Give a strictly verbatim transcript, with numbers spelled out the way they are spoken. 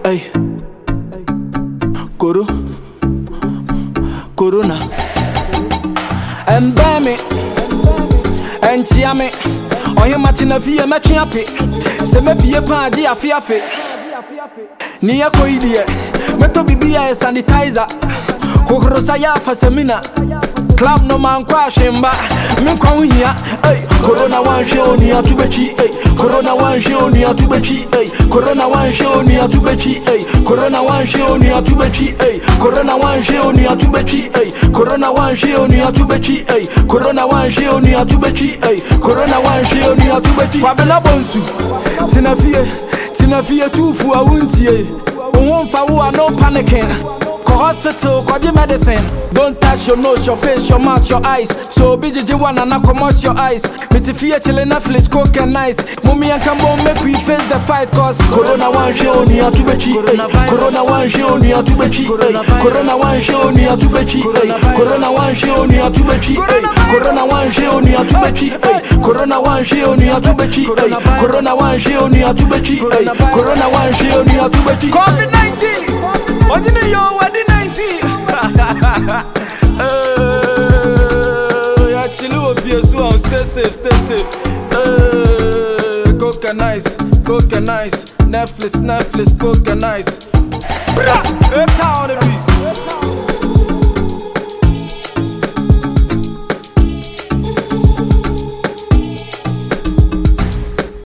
Hey, Koro, Corona. And buy me, and cheer me. On your matina via matching up it. Say maybe a party a fiafe. Nia koidie, meto bibia sanitizer. Kukrosaya for seminar. Club no man kwashimba. Minkwa uhia, hey. Corona one show ni atubechi, hey. Corona one show ni atubechi, hey. Corona one show ni atubechi, hey. Corona one show ni atubechi, hey. Corona one show ni atubechi, hey. Corona one show ni atubechi, hey. Corona one show ni atubechi, hey. Corona one show ni atubechi. Kwabena bonsu, tina vie, tina vie tufu awuntie. Unwonfa wo no panicking. Go hospital, go the medicine. Don't touch your nose, your face, your mouth, your eyes. So B J J one and I commerce your eyes. Mitifia chillin' Netflix, coke and nice. Mummy and Cambo make we face the fight. Cause Corona one show ni atubechi, Corona one show ni atubechi, Corona one show ni atubechi, Corona one show ni atubechi, Corona one show ni atubechi, Corona one show ni atubechi, Corona one show ni atubechi, Corona one show ni atubechi. COVID nineteen, what do you know? What the nineteen? Stay safe, stay safe. Uh, coca nice, coca nice. Netflix, Netflix, coca nice. Bra,